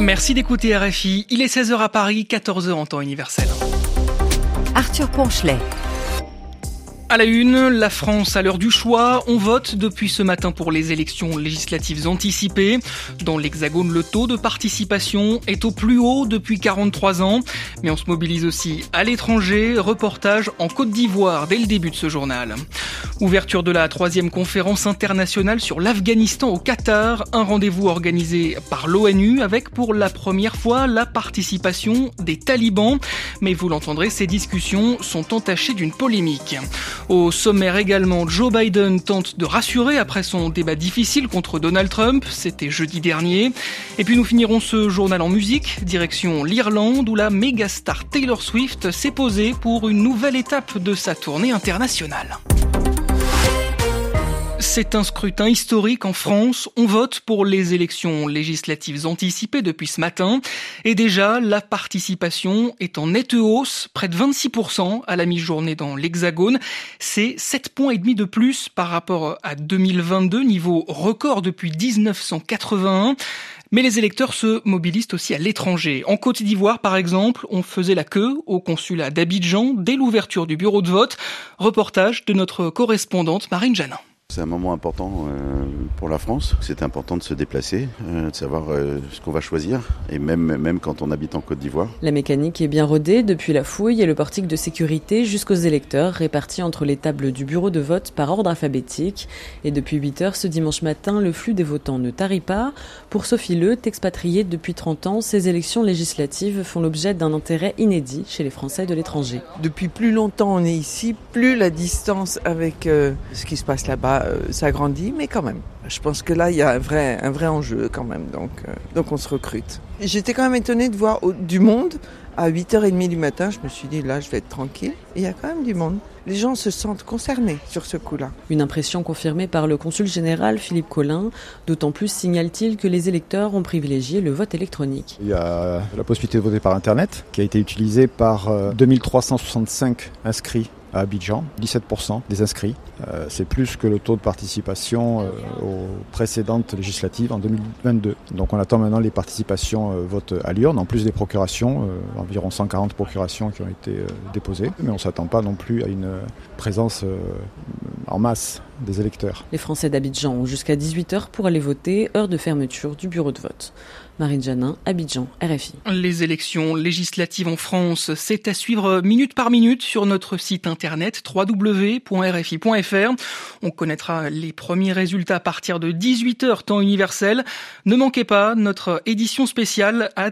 Merci d'écouter RFI. Il est 16h à Paris, 14h en temps universel. Arthur Ponchelet. À la une, la France à l'heure du choix. On vote depuis ce matin pour les élections législatives anticipées. Dans l'Hexagone, le taux de participation est au plus haut depuis 43 ans. Mais on se mobilise aussi à l'étranger. Reportage en Côte d'Ivoire dès le début de ce journal. Ouverture de la 3e conférence internationale sur l'Afghanistan au Qatar. Un rendez-vous organisé par l'ONU avec pour la première fois la participation des talibans. Mais vous l'entendrez, ces discussions sont entachées d'une polémique. Au sommaire également, Joe Biden tente de rassurer après son débat difficile contre Donald Trump. C'était jeudi dernier. Et puis nous finirons ce journal en musique. Direction l'Irlande où la méga star Taylor Swift s'est posée pour une nouvelle étape de sa tournée internationale. C'est un scrutin historique en France. On vote pour les élections législatives anticipées depuis ce matin. Et déjà, la participation est en nette hausse, près de 26% à la mi-journée dans l'Hexagone. C'est 7,5 points de plus par rapport à 2022, niveau record depuis 1981. Mais les électeurs se mobilisent aussi à l'étranger. En Côte d'Ivoire, par exemple, on faisait la queue au consulat d'Abidjan dès l'ouverture du bureau de vote. Reportage de notre correspondante Marine Janin. C'est un moment important pour la France. C'est important de se déplacer, de savoir ce qu'on va choisir, et même quand on habite en Côte d'Ivoire. La mécanique est bien rodée depuis la fouille et le portique de sécurité jusqu'aux électeurs répartis entre les tables du bureau de vote par ordre alphabétique. Et depuis 8h ce dimanche matin, le flux des votants ne tarit pas. Pour Sophie Leut, expatriée depuis 30 ans, ces élections législatives font l'objet d'un intérêt inédit chez les Français de l'étranger. Depuis plus longtemps on est ici, plus la distance avec ce qui se passe là-bas s'agrandit, mais quand même. Je pense que là, il y a un vrai enjeu quand même, donc on se recrute. J'étais quand même étonnée de voir du monde à 8h30 du matin. Je me suis dit, là, je vais être tranquille. Et il y a quand même du monde. Les gens se sentent concernés sur ce coup-là. Une impression confirmée par le consul général Philippe Collin. D'autant plus signale-t-il que les électeurs ont privilégié le vote électronique. Il y a la possibilité de voter par Internet, qui a été utilisée par 2365 inscrits à Abidjan, 17% des inscrits. C'est plus que le taux de participation aux précédentes législatives en 2022. Donc on attend maintenant les participations vote à l'urne, en plus des procurations, environ 140 procurations qui ont été déposées. Mais on ne s'attend pas non plus à une présence en masse des électeurs. Les Français d'Abidjan ont jusqu'à 18h pour aller voter, heure de fermeture du bureau de vote. Marine Janin, Abidjan, RFI. Les élections législatives en France, c'est à suivre minute par minute sur notre site internet www.rfi.fr. On connaîtra les premiers résultats à partir de 18h temps universel. Ne manquez pas notre édition spéciale à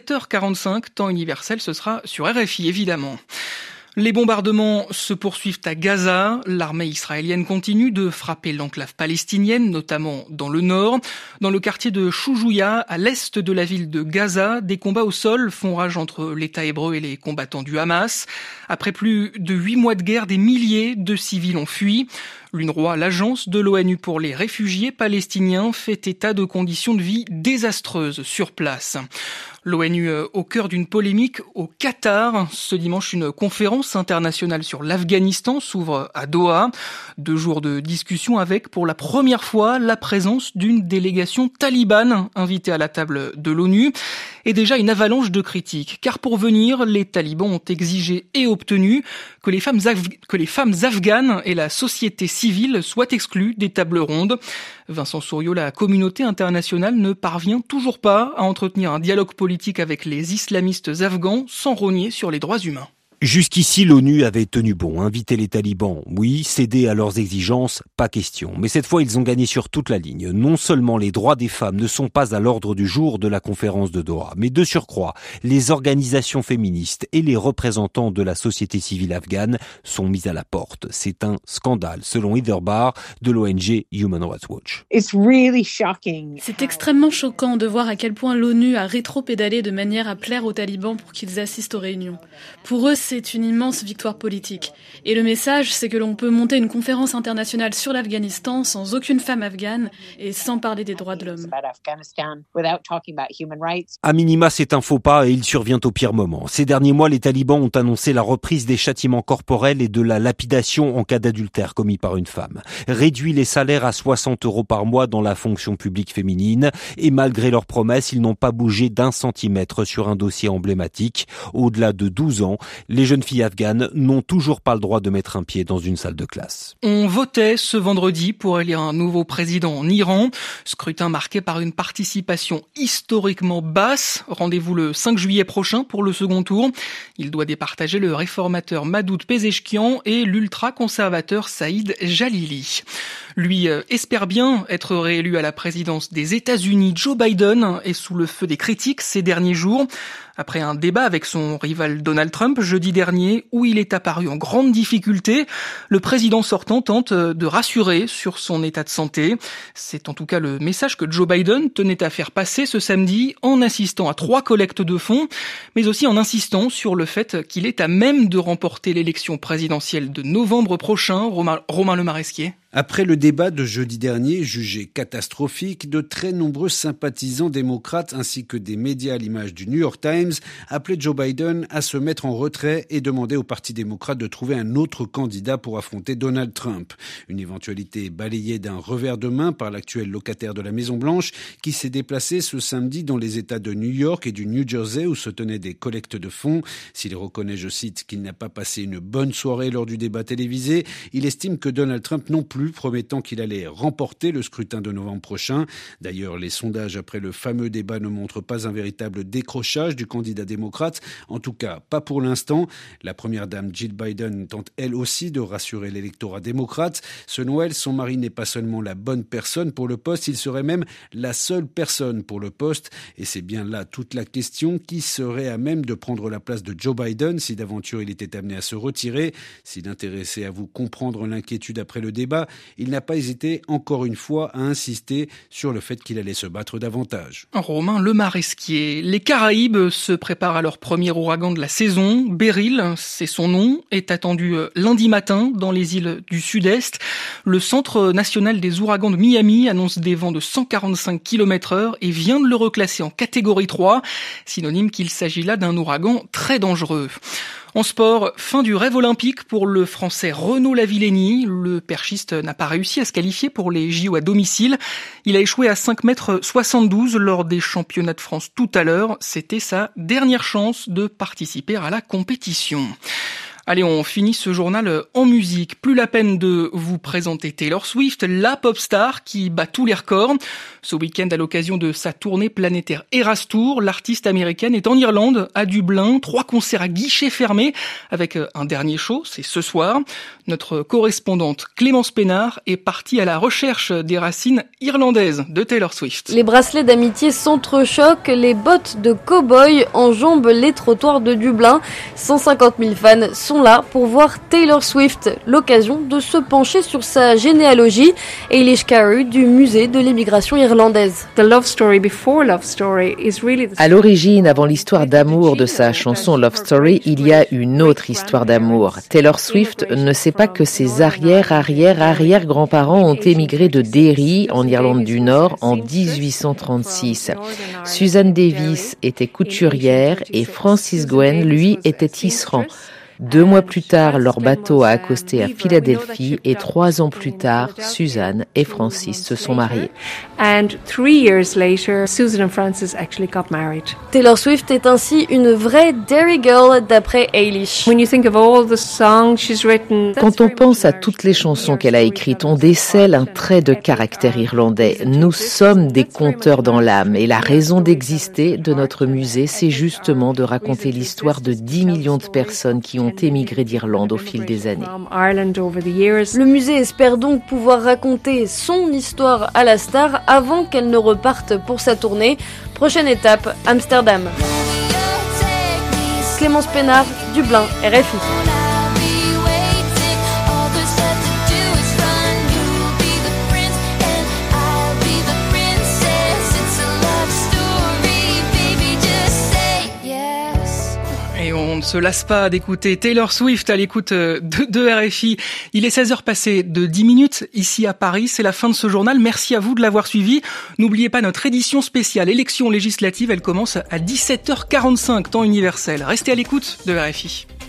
17h45 temps universel. Ce sera sur RFI évidemment. Les bombardements se poursuivent à Gaza. L'armée israélienne continue de frapper l'enclave palestinienne, notamment dans le nord. Dans le quartier de Choujouya, à l'est de la ville de Gaza, des combats au sol font rage entre l'État hébreu et les combattants du Hamas. Après plus de 8 mois de guerre, des milliers de civils ont fui. L'UNRWA, l'agence de l'ONU pour les réfugiés palestiniens, fait état de conditions de vie désastreuses sur place. L'ONU au cœur d'une polémique au Qatar. Ce dimanche, une conférence internationale sur l'Afghanistan s'ouvre à Doha. 2 jours de discussion avec, pour la première fois, la présence d'une délégation talibane invitée à la table de l'ONU. Et déjà une avalanche de critiques. Car pour venir, les talibans ont exigé et obtenu que les femmes afghanes et la société civile soient exclues des tables rondes. Vincent Souriau, la communauté internationale ne parvient toujours pas à entretenir un dialogue politique avec les islamistes afghans sans rogner sur les droits humains. Jusqu'ici, l'ONU avait tenu bon, inviter les talibans, oui, céder à leurs exigences, pas question. Mais cette fois, ils ont gagné sur toute la ligne. Non seulement les droits des femmes ne sont pas à l'ordre du jour de la conférence de Doha, mais de surcroît, les organisations féministes et les représentants de la société civile afghane sont mis à la porte. C'est un scandale, selon Heather Barr de l'ONG Human Rights Watch. C'est extrêmement choquant de voir à quel point l'ONU a rétro-pédalé de manière à plaire aux talibans pour qu'ils assistent aux réunions. Pour eux, c'est une immense victoire politique. Et le message, c'est que l'on peut monter une conférence internationale sur l'Afghanistan sans aucune femme afghane et sans parler des droits de l'homme. À minima, c'est un faux pas et il survient au pire moment. Ces derniers mois, les talibans ont annoncé la reprise des châtiments corporels et de la lapidation en cas d'adultère commis par une femme. Réduit les salaires à 60 € par mois dans la fonction publique féminine et malgré leurs promesses, ils n'ont pas bougé d'1 centimètre sur un dossier emblématique. Au-delà de 12 ans, les jeunes filles afghanes n'ont toujours pas le droit de mettre un pied dans une salle de classe. On votait ce vendredi pour élire un nouveau président en Iran. Scrutin marqué par une participation historiquement basse. Rendez-vous le 5 juillet prochain pour le second tour. Il doit départager le réformateur Masoud Pezeshkian et l'ultra-conservateur Saïd Jalili. Lui espère bien être réélu à la présidence des États-Unis. Joe Biden est sous le feu des critiques ces derniers jours. Après un débat avec son rival Donald Trump jeudi dernier, où il est apparu en grande difficulté, le président sortant tente de rassurer sur son état de santé. C'est en tout cas le message que Joe Biden tenait à faire passer ce samedi en assistant à 3 collectes de fonds, mais aussi en insistant sur le fait qu'il est à même de remporter l'élection présidentielle de novembre prochain. Romain Lemaresquier. Après le débat de jeudi dernier, jugé catastrophique, de très nombreux sympathisants démocrates ainsi que des médias à l'image du New York Times appelaient Joe Biden à se mettre en retrait et demandaient au Parti démocrate de trouver un autre candidat pour affronter Donald Trump. Une éventualité balayée d'un revers de main par l'actuel locataire de la Maison-Blanche qui s'est déplacé ce samedi dans les États de New York et du New Jersey où se tenaient des collectes de fonds. S'il reconnaît, je cite, qu'il n'a pas passé une bonne soirée lors du débat télévisé, il estime que Donald Trump non plus, promettant qu'il allait remporter le scrutin de novembre prochain. D'ailleurs, les sondages après le fameux débat ne montrent pas un véritable décrochage du candidat démocrate, en tout cas pas pour l'instant. La première dame Jill Biden tente elle aussi de rassurer l'électorat démocrate. Selon elle, son mari n'est pas seulement la bonne personne pour le poste, il serait même la seule personne pour le poste. Et c'est bien là toute la question, qui serait à même de prendre la place de Joe Biden si d'aventure il était amené à se retirer. S'il intéressait à vous comprendre l'inquiétude après le débat, il n'a pas hésité encore une fois à insister sur le fait qu'il allait se battre davantage. Romain Lemaresquier. Les Caraïbes se préparent à leur premier ouragan de la saison. Beryl, c'est son nom, est attendu lundi matin dans les îles du Sud-Est. Le Centre national des ouragans de Miami annonce des vents de 145 km/h et vient de le reclasser en catégorie 3, synonyme qu'il s'agit là d'un ouragan très dangereux. En sport, fin du rêve olympique pour le Français Renaud Lavillenie. Le perchiste n'a pas réussi à se qualifier pour les JO à domicile. Il a échoué à 5,72 m lors des championnats de France tout à l'heure. C'était sa dernière chance de participer à la compétition. Allez, on finit ce journal en musique. Plus la peine de vous présenter Taylor Swift, la pop star qui bat tous les records. Ce week-end, à l'occasion de sa tournée planétaire Eras Tour, l'artiste américaine est en Irlande, à Dublin. 3 concerts à guichet fermé avec un dernier show, c'est ce soir. Notre correspondante Clémence Pénard est partie à la recherche des racines irlandaises de Taylor Swift. Les bracelets d'amitié s'entrechoquent, les bottes de cow-boy enjambent les trottoirs de Dublin. 150 000 fans sont là pour voir Taylor Swift, l'occasion de se pencher sur sa généalogie. Eilish Carew du musée de l'immigration irlandaise. À l'origine, avant l'histoire d'amour de sa chanson Love Story, il y a une autre histoire d'amour. Taylor Swift ne sait pas que ses arrière-grands-parents ont émigré de Derry, en Irlande du Nord, en 1836. Susan Davis était couturière et Francis Gwen, lui, était tisserand. 2 mois plus tard, leur bateau a accosté à Philadelphie et 3 ans plus tard, Suzanne et Francis se sont mariés. Taylor Swift est ainsi une vraie Derry Girl d'après Eilish. Quand on pense à toutes les chansons qu'elle a écrites, on décèle un trait de caractère irlandais. Nous sommes des conteurs dans l'âme et la raison d'exister de notre musée, c'est justement de raconter l'histoire de 10 millions de personnes qui ont émigré d'Irlande au fil des années. Le musée espère donc pouvoir raconter son histoire à la star avant qu'elle ne reparte pour sa tournée. Prochaine étape, Amsterdam. Clémence Pénard, Dublin, RFI. On ne se lasse pas d'écouter Taylor Swift à l'écoute de RFI. Il est 16h passé de 10 minutes ici à Paris. C'est la fin de ce journal. Merci à vous de l'avoir suivi. N'oubliez pas notre édition spéciale élection législative. Elle commence à 17h45, temps universel. Restez à l'écoute de RFI.